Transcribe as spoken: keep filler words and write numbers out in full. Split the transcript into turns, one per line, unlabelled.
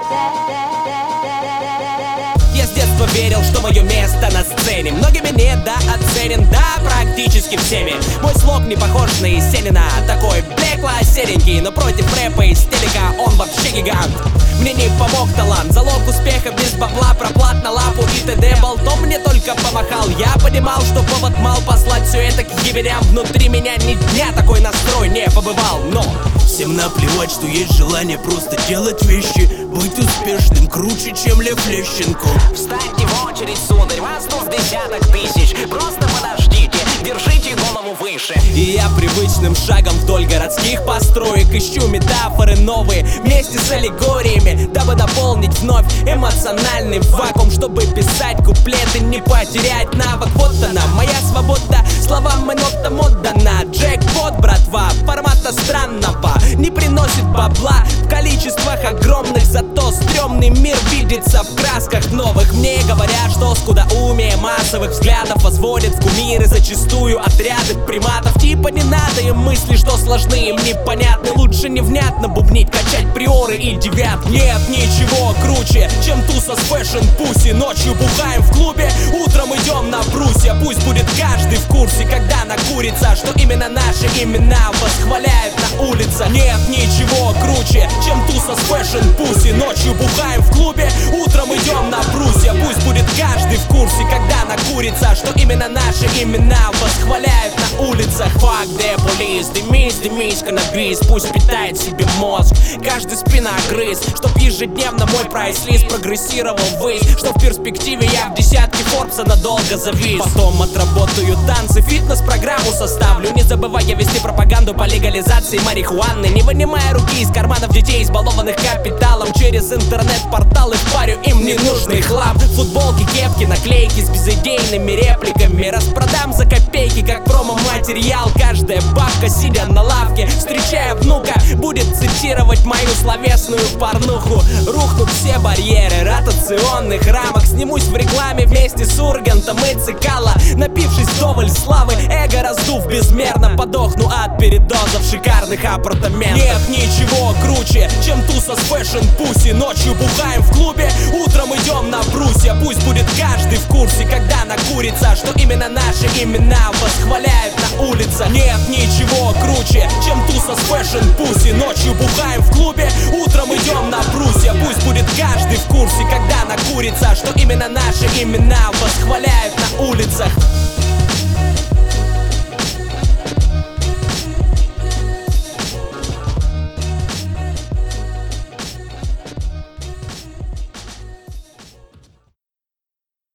Я с детства верил, что мое место на сцене многими недооценен, да, практически всеми. Мой слог не похож на Есенина, такой блекло-серенький, но против рэпа из телека он вообще гигант. Мне не помог талант, залог успеха без бабла, проплат на лапу и т.д. Болтом мне только помахал. Я понимал, что повод мал послать все это к еберям. Внутри меня ни дня такой настрой не побывал, но
всем наплевать, что есть желание просто делать вещи, быть успешным круче, чем Лев Лещенко.
Встаньте в очередь, сударь, вас тут десяток тысяч. Просто подождите, держите голову выше.
И я привычным шагом вдоль городских построек ищу метафоры новые вместе с аллегориями, дабы дополнить вновь эмоциональный вакуум, чтобы писать куплеты, не потерять навык. Вот она, моя свобода, словам и нотам отдана. Джекпот, братва, формата странного не приносит бабла в количествах огромных, зато стрёмный мир видится в красках новых. Мне говорят, что скудоумие массовых взглядов возводит в кумиры зачастую отряды приматов. Типа не надо им мысли, что сложны, им непонятны. Лучше невнятно бубнить, качать приоры и девятки. Нет ничего круче, чем туса с фэшн пуси. Ночью бухаем в клубе, утром идем на брусья. Пусть будет каждый в курсе, когда накурится, что именно наши имена восхваляют на улицах. Нет ничего круче, чем туса с фэшн пуси. Ночью бухаем в клубе, утром идем на брусья. Пусть будет каждый в курсе, когда накурится, что именно наши имена восхваляют на улицах. Fuck the police, дымись, дымись, каннабис, пусть питает себе мозг каждый спиногрыз, чтоб ежедневно мой прайс-лист прогрессировал ввысь, что в перспективе я в десятке Форбса надолго завис. Потом отработаю танцы, фитнес-программу составлю, не забывая вести пропаганду по легализации марихуаны, не вынимая руки из карманов детей, избалованных капиталом, через интернет-порталы впарю им ненужный хлам. Футболки, кепки, наклейки с безыдейными репликами распродам за копейки, как промо-материал. Каждая бабка, сидя на лавке, встречая внука, будет цитировать мою словесную порнуху. Рухнут все барьеры ротационных рамок, снимусь в рекламе вместе с Ургантом и Цикало. Напившись вдоволь славы, эго раздув безмерно, подохну от передозов шикарных апартаментов. Нет ничего круче, чем туса с фэшн пуси. Ночью бухаем в клубе, утром идем на брусья. Пусть будет каждый в курсе, когда накурится, что именно наши имена восхваляют на улицах. Нет ничего круче, чем туса с фэшн пуси. Ночью бухаем в клубе, утром идем на брусья. Пусть будет каждый в курсе, когда накурится, что именно наши имена восхваляют на улицах.